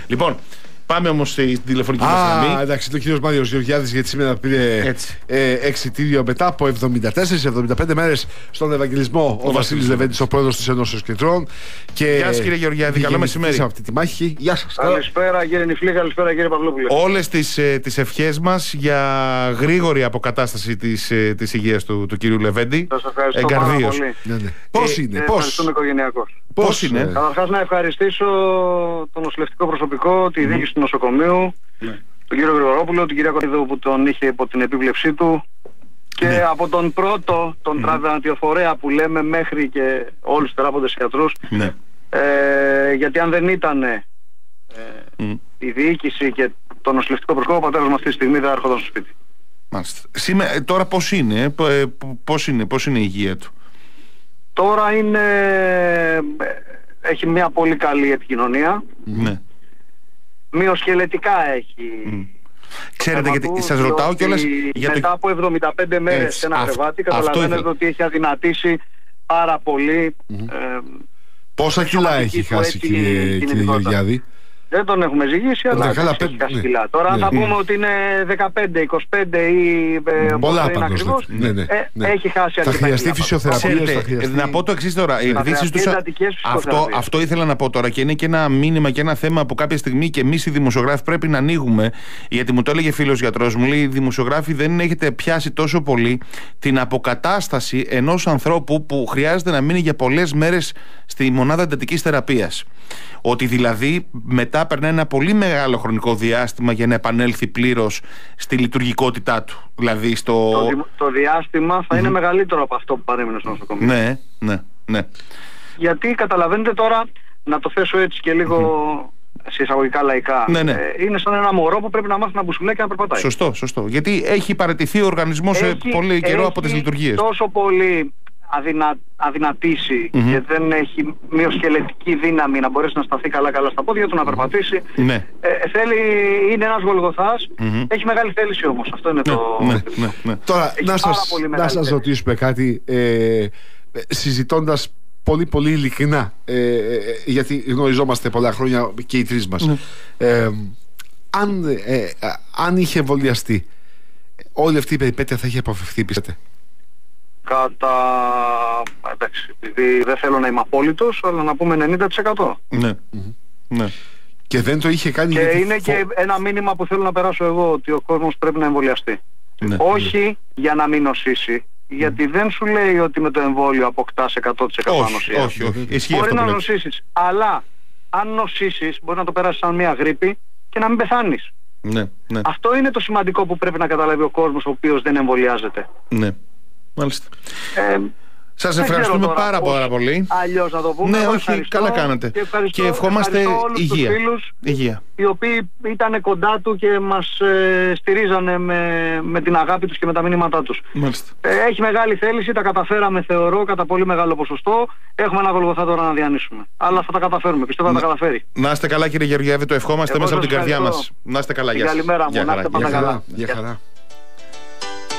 Λοιπόν, πάμε όμως στην τηλεφωνική μας γραμμή. Εντάξει, το κύριος Μάριος Γεωργιάδης, γιατί σήμερα πήρε εξιτήριο μετά από 74-75 μέρες στον Ευαγγελισμό. Ο Βασίλης Λεβέντης, ο πρόεδρος της Ενώσεως Κεντρών. Γεια σας κύριε Γεωργιάδη, καλό μεσημέρι. Αυτή τη μάχη. Γεια σας. Καλησπέρα κύριε Νιφλή, καλησπέρα κύριε Παυλόπουλε. Όλες τις ευχές μας για γρήγορη αποκατάσταση της υγείας του κυρίου Λεβέντη. Σας ευχαριστώ πάρα πολύ. Πώς είναι, ευχαριστούμε οικογενειακώς. Πώς είναι? Καταρχάς να ευχαριστήσω το νοσηλευτικό προσωπικό, τη διοίκηση του νοσοκομείου, τον κύριο Γρηγορόπουλο, την κυρία Κορίδου που τον είχε υπό την επίβλεψή του και από τον πρώτο, τον τραυματιοφορέα που λέμε, μέχρι και όλους τους τεράποντες γιατρούς, γιατί αν δεν ήταν η διοίκηση και το νοσηλευτικό προσωπικό, ο πατέρας μου αυτή τη στιγμή δεν έρχονταν στο σπίτι. Σήμερα, τώρα πώς είναι η υγεία του? Τώρα έχει μια πολύ καλή επικοινωνία. Ναι. Μυοσκελετικά έχει. Ξέρετε, γιατί σας ρωτάω κιόλας μετά από 75 μέρες σε ένα κρεβάτι, καταλαβαίνετε ότι έχει αδυνατήσει πάρα πολύ. Πόσα κιλά έχει χάσει, κύριε Γεωργιάδη? Δεν τον έχουμε ζυγίσει, αλλά έχει χάσει κιλά. Τώρα θα πούμε ότι είναι 15, 25 ή πολλά πάντως. Έχει χάσει αρκετά. Θα χρειαστεί φυσιοθεραπεία. Να πω το εξής τώρα. Αυτό ήθελα να πω τώρα, και είναι και ένα μήνυμα και ένα θέμα που κάποια στιγμή και εμείς οι δημοσιογράφοι πρέπει να ανοίγουμε. Γιατί μου το έλεγε φίλος γιατρός μου, λέει: οι δημοσιογράφοι δεν έχετε πιάσει τόσο πολύ την αποκατάσταση ενός ανθρώπου που χρειάζεται να μείνει για πολλές μέρες στη μονάδα εντατικής θεραπείας. Ότι δηλαδή μετά περνάει ένα πολύ μεγάλο χρονικό διάστημα για να επανέλθει πλήρως στη λειτουργικότητά του. Δηλαδή το διάστημα θα είναι μεγαλύτερο από αυτό που παρέμεινε στο νοσοκομείο. Ναι. Γιατί καταλαβαίνετε τώρα, να το θέσω έτσι και λίγο σε εισαγωγικά λαϊκά, είναι σαν ένα μωρό που πρέπει να μάθει να μπουσουλάει και να περπατάει. Σωστό. Γιατί έχει παραιτηθεί ο οργανισμός σε πολύ καιρό από τις λειτουργίες. Τόσο πολύ αδυνατήσει και δεν έχει μυοσκελετική δύναμη να μπορέσει να σταθεί καλά στα πόδια του, να περπατήσει. Είναι ένας Γολγοθάς. Έχει μεγάλη θέληση όμως. Αυτό είναι Τώρα να σας ρωτήσουμε κάτι, συζητώντας πολύ ειλικρινά, γιατί γνωριζόμαστε πολλά χρόνια και οι τρεις μας. Αν είχε εμβολιαστεί, όλη αυτή η περιπέτεια θα είχε αποφευθεί, πιστεύετε? Εντάξει, επειδή δεν θέλω να είμαι απόλυτος, αλλά να πούμε 90%. Ναι. Και δεν το είχε κάνει. Και είναι και ένα μήνυμα που θέλω να περάσω εγώ, ότι ο κόσμος πρέπει να εμβολιαστεί. Όχι για να μην νοσήσει, γιατί δεν σου λέει ότι με το εμβόλιο αποκτάς 100% ανοσία. Όχι. Μπορεί να νοσήσεις, αλλά αν νοσήσεις μπορεί να το περάσεις σαν μια γρίπη και να μην πεθάνεις. Ναι. Αυτό είναι το σημαντικό που πρέπει να καταλάβει ο κόσμος ο οποίος δεν εμβολιάζεται. Ναι. Μάλιστα. Σας ευχαριστούμε πάρα πολύ. Αλλιώς να το πούμε. Ναι, όχι, καλά κάνατε. Και ευχόμαστε υγεία. Τους φίλους οι οποίοι ήταν κοντά του και μας στηρίζανε με την αγάπη τους και με τα μηνύματά τους. Έχει μεγάλη θέληση, τα καταφέραμε θεωρώ κατά πολύ μεγάλο ποσοστό. Έχουμε ένα Γολγοθά τώρα να διανύσουμε. Αλλά θα τα καταφέρουμε, πιστεύω θα τα καταφέρει. Να είστε καλά κύριε Γεωργιάδη, το ευχόμαστε μέσα από την καρδιά μας. Να είστε καλά, γεια σας. Καλημέρα μου, να είστε πάντα καλά. Γεια χαρά.